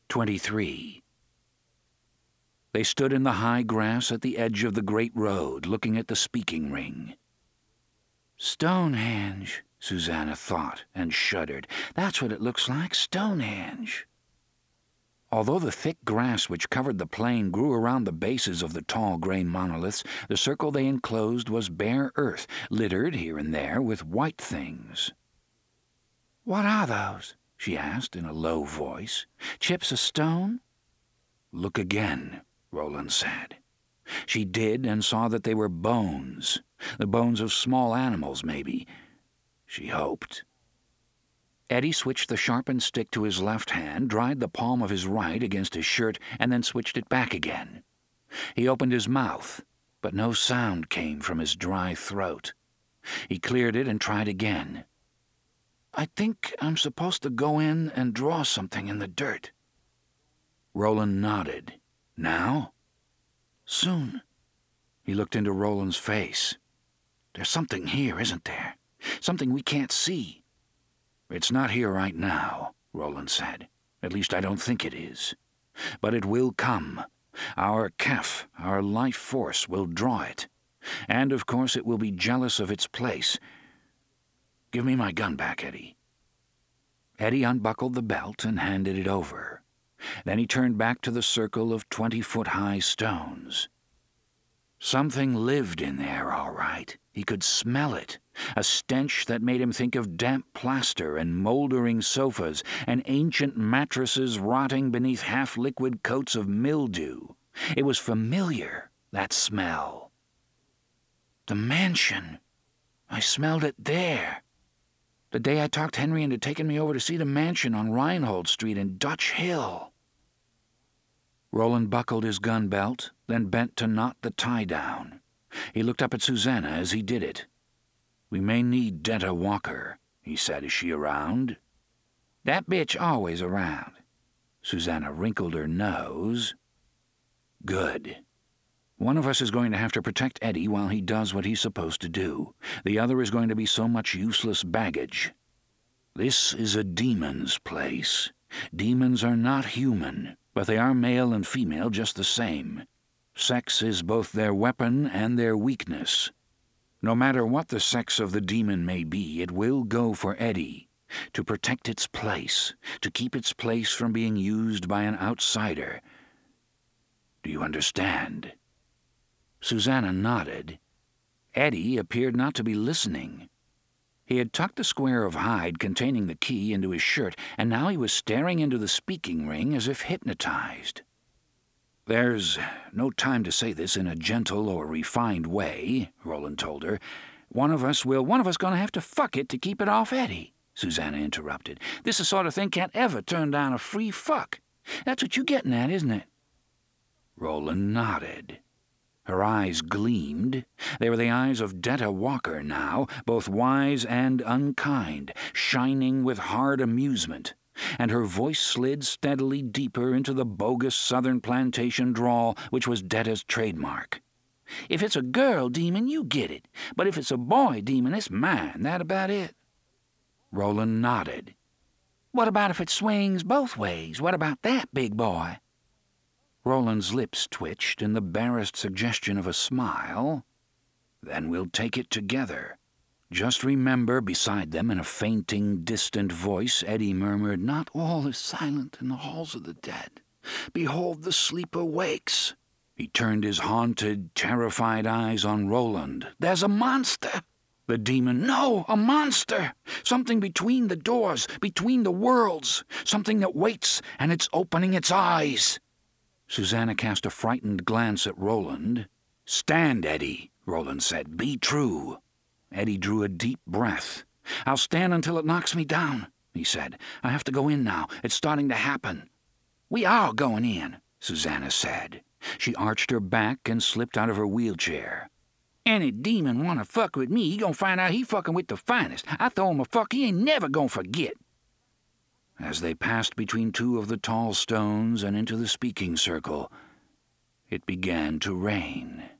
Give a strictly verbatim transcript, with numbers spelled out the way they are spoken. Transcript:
twenty-three. They stood in the high grass at the edge of the great road, looking at the speaking ring. Stonehenge, Susanna thought, and shuddered. That's what it looks like, Stonehenge. Although the thick grass which covered the plain grew around the bases of the tall grey monoliths, the circle they enclosed was bare earth, littered here and there with white things. "What are those?" she asked in a low voice. "Chips of stone?" "Look again," Roland said. She did, and saw that they were bones, the bones of small animals, maybe. She hoped. Eddie switched the sharpened stick to his left hand, dried the palm of his right against his shirt, and then switched it back again. He opened his mouth, but no sound came from his dry throat. He cleared it and tried again. "I think I'm supposed to go in and draw something in the dirt." Roland nodded. "Now?" "Soon." He looked into Roland's face. "There's something here, isn't there? Something we can't see." "It's not here right now," Roland said. "At least I don't think it is. But it will come. Our Kef, our life force, will draw it. And, of course, it will be jealous of its place. Give me my gun back, Eddie." Eddie unbuckled the belt and handed it over. Then he turned back to the circle of twenty-foot-high stones. Something lived in there, all right. He could smell it, a stench that made him think of damp plaster and mouldering sofas and ancient mattresses rotting beneath half-liquid coats of mildew. It was familiar, that smell. The mansion. I smelled it there. The day I talked Henry into taking me over to see the mansion on Reinhold Street in Dutch Hill. Roland buckled his gun belt, then bent to knot the tie down. He looked up at Susanna as he did it. "We may need Detta Walker," he said. "Is she around?" "That bitch always around." Susanna wrinkled her nose. "Good. One of us is going to have to protect Eddie while he does what he's supposed to do. The other is going to be so much useless baggage. This is a demon's place. Demons are not human, but they are male and female just the same. Sex is both their weapon and their weakness. No matter what the sex of the demon may be, it will go for Eddie, to protect its place, to keep its place from being used by an outsider. Do you understand?" Susanna nodded. Eddie appeared not to be listening. He had tucked the square of hide containing the key into his shirt, and now he was staring into the speaking ring as if hypnotized. "There's no time to say this in a gentle or refined way," Roland told her. One of us will, one of us gonna have to fuck it to keep it off Eddie," Susanna interrupted. "This the sort of thing can't ever turn down a free fuck. That's what you're getting at, isn't it?" Roland nodded. Her eyes gleamed. They were the eyes of Detta Walker now, both wise and unkind, shining with hard amusement, and her voice slid steadily deeper into the bogus southern plantation drawl which was Detta's trademark. "If it's a girl demon, you get it, but if it's a boy demon, it's mine. That about it?" Roland nodded. "What about if it swings both ways? What about that, big boy?" Roland's lips twitched in the barest suggestion of a smile. "Then we'll take it together. Just remember," beside them in a fainting, distant voice, Eddie murmured, "Not all is silent in the halls of the dead. Behold, the sleeper wakes." He turned his haunted, terrified eyes on Roland. "There's a monster!" The demon, "No, a monster! Something between the doors, between the worlds. Something that waits, and it's opening its eyes." Susanna cast a frightened glance at Roland. "Stand, Eddie," Roland said. "Be true." Eddie drew a deep breath. "I'll stand until it knocks me down," he said. "I have to go in now. It's starting to happen." "We are going in," Susanna said. She arched her back and slipped out of her wheelchair. "Any demon wanna fuck with me, he gonna find out he fucking with the finest. I throw him a fuck he ain't never gonna forget." As they passed between two of the tall stones and into the speaking circle, it began to rain.